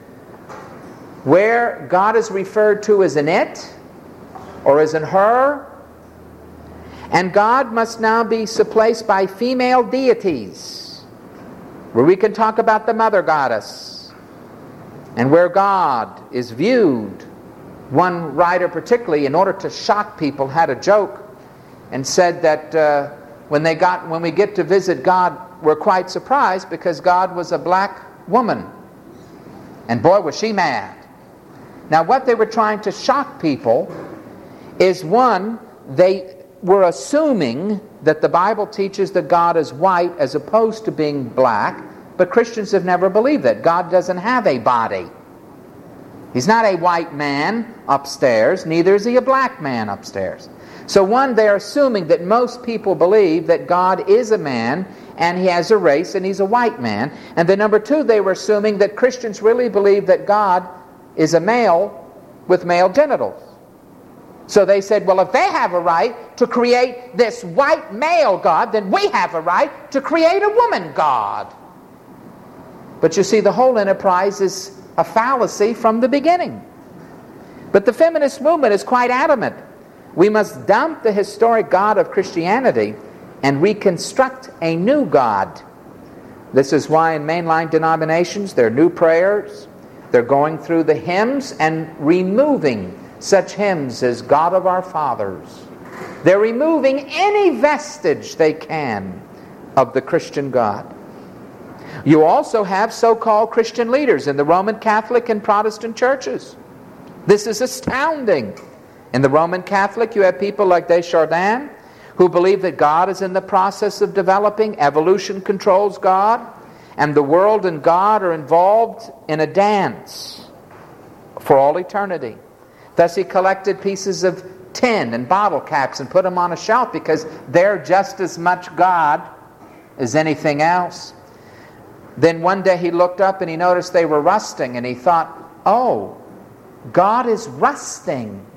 where God is referred to as an it or as an her, and God must now be replaced by female deities, where we can talk about the Mother Goddess, and where God is viewed. One writer particularly, in order to shock people, had a joke and said that when we get to visit God, we're quite surprised because God was a black woman. And boy, was she mad. Now, what they were trying to shock people is, one, they were assuming that the Bible teaches that God is white as opposed to being black, but Christians have never believed that. God doesn't have a body. He's not a white man upstairs, neither is he a black man upstairs. So one, they're assuming that most people believe that God is a man and he has a race and he's a white man. And then number two, they were assuming that Christians really believe that God is a male with male genitals. So they said, well, if they have a right to create this white male God, then we have a right to create a woman God. But you see, the whole enterprise is a fallacy from the beginning. But the feminist movement is quite adamant. We must dump the historic God of Christianity and reconstruct a new God. This is why in mainline denominations there are new prayers. They're going through the hymns and removing such hymns as God of our fathers. They're removing any vestige they can of the Christian God. You also have so-called Christian leaders in the Roman Catholic and Protestant churches. This is astounding. In the Roman Catholic, you have people like Desjardins, who believe that God is in the process of developing, evolution controls God, and the world and God are involved in a dance for all eternity. Thus he collected pieces of tin and bottle caps and put them on a shelf because they're just as much God as anything else. Then one day he looked up and he noticed they were rusting, and he thought, oh, God is rusting.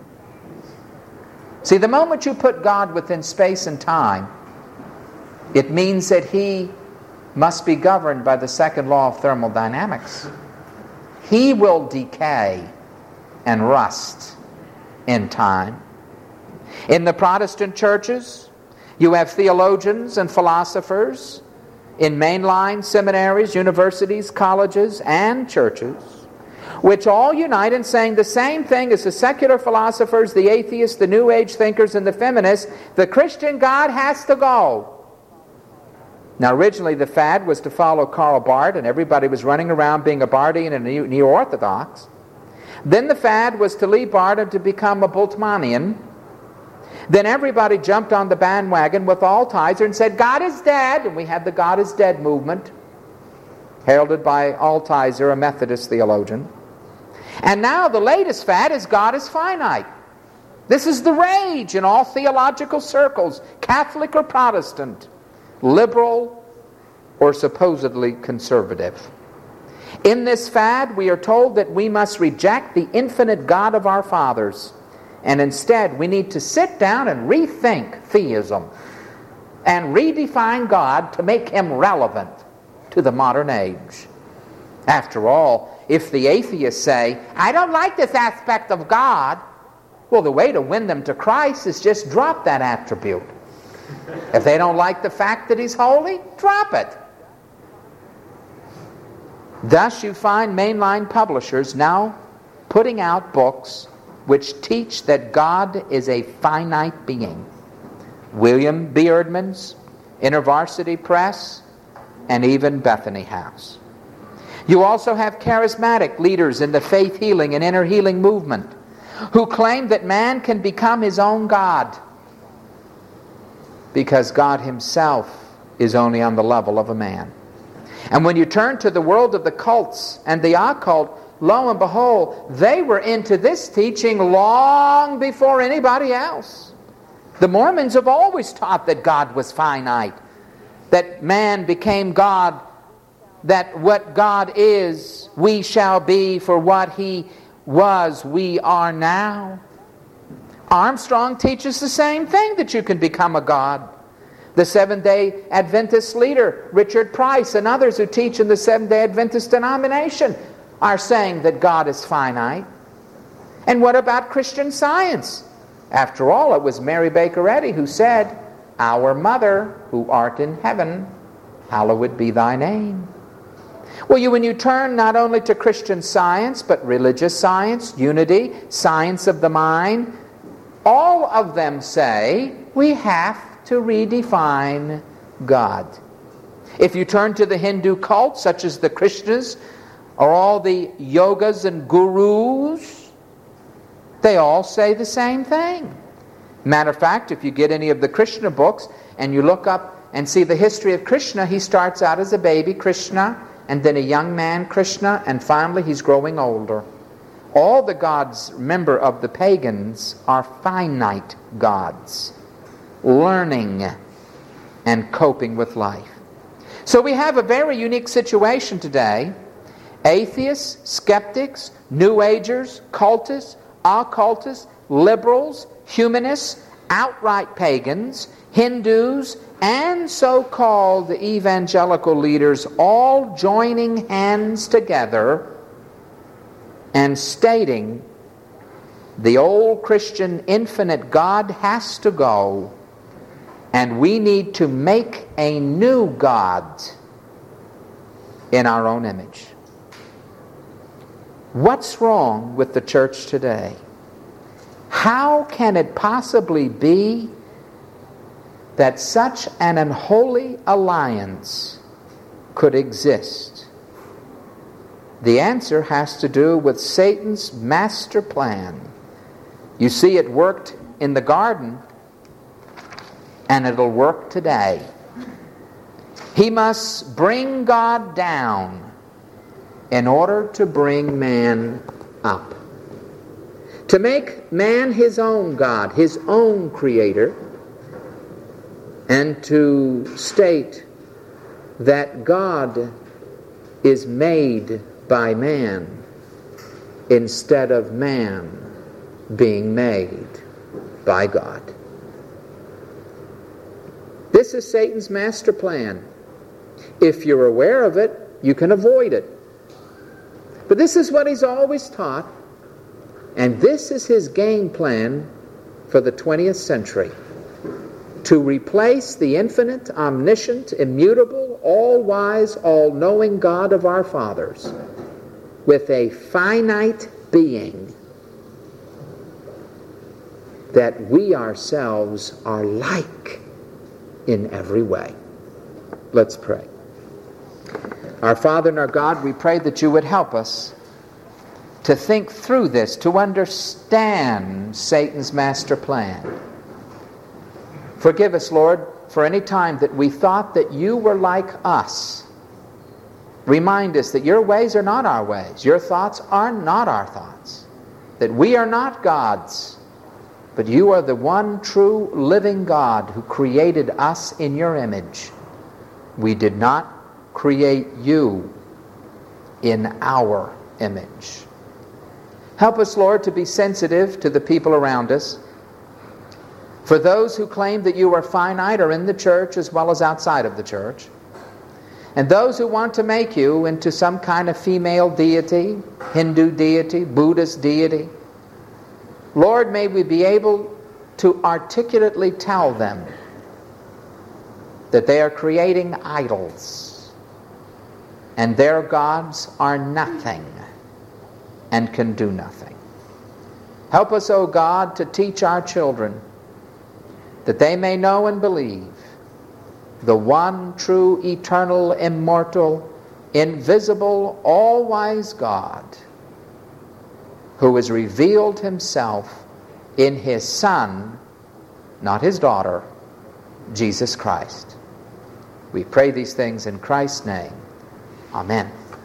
See, the moment you put God within space and time, it means that he must be governed by the second law of thermodynamics. He will decay and rust in time. In the Protestant churches, you have theologians and philosophers in mainline seminaries, universities, colleges, and churches, which all unite in saying the same thing as the secular philosophers, the atheists, the New Age thinkers, and the feminists: the Christian God has to go. Now, originally the fad was to follow Karl Barth, and everybody was running around being a Barthian and a Neo-Orthodox. Then the fad was to leave Barth and to become a Bultmannian. Then everybody jumped on the bandwagon with Altizer and said, God is dead, and we had the God is dead movement, heralded by Altizer, a Methodist theologian. And now the latest fad is God is finite. This is the rage in all theological circles, Catholic or Protestant, liberal or supposedly conservative. In this fad, we are told that we must reject the infinite God of our fathers, and instead we need to sit down and rethink theism and redefine God to make him relevant to the modern age. After all, if the atheists say, I don't like this aspect of God, well, the way to win them to Christ is just drop that attribute. If they don't like the fact that he's holy, drop it. Thus you find mainline publishers now putting out books which teach that God is a finite being. William Beardman's, InterVarsity Press, and even Bethany House. You also have charismatic leaders in the faith healing and inner healing movement who claim that man can become his own God because God himself is only on the level of a man. And when you turn to the world of the cults and the occult, lo and behold, they were into this teaching long before anybody else. The Mormons have always taught that God was finite, that man became God, that what God is, we shall be, for what he was, we are now. Armstrong teaches the same thing, that you can become a God. The Seventh-day Adventist leader, Richard Price, and others who teach in the Seventh-day Adventist denomination are saying that God is finite. And what about Christian Science? After all, it was Mary Baker Eddy who said, Our Mother, who art in heaven, hallowed be thy name. Well, when you turn not only to Christian Science, but religious science, unity, science of the mind, all of them say we have to redefine God. If you turn to the Hindu cults, such as the Krishnas, or all the yogas and gurus, they all say the same thing. Matter of fact, if you get any of the Krishna books and you look up and see the history of Krishna, he starts out as a baby Krishna, and then a young man Krishna, and finally he's growing older. All the gods, remember, of the pagans are finite gods, learning and coping with life. So we have a very unique situation today. Atheists, skeptics, New Agers, cultists, occultists, liberals, humanists, outright pagans, Hindus, and so-called evangelical leaders all joining hands together and stating the old Christian infinite God has to go, and we need to make a new God in our own image. What's wrong with the church today? How can it possibly be that such an unholy alliance could exist? The answer has to do with Satan's master plan. You see, it worked in the garden, and it'll work today. He must bring God down in order to bring man up. To make man his own God, his own creator, and to state that God is made by man instead of man being made by God. This is Satan's master plan. If you're aware of it, you can avoid it. But this is what he's always taught, and this is his game plan for the 20th century. To replace the infinite, omniscient, immutable, all-wise, all-knowing God of our fathers with a finite being that we ourselves are like in every way. Let's pray. Our Father and our God, we pray that you would help us to think through this, to understand Satan's master plan. Forgive us, Lord, for any time that we thought that you were like us. Remind us that your ways are not our ways. Your thoughts are not our thoughts. That we are not gods, but you are the one true living God who created us in your image. We did not create you in our image. Help us, Lord, to be sensitive to the people around us. For those who claim that you are finite are in the church as well as outside of the church. And those who want to make you into some kind of female deity, Hindu deity, Buddhist deity, Lord, may we be able to articulately tell them that they are creating idols and their gods are nothing and can do nothing. Help us, O God, to teach our children that they may know and believe the one true, eternal, immortal, invisible, all-wise God who has revealed himself in his Son, not his daughter, Jesus Christ. We pray these things in Christ's name. Amen.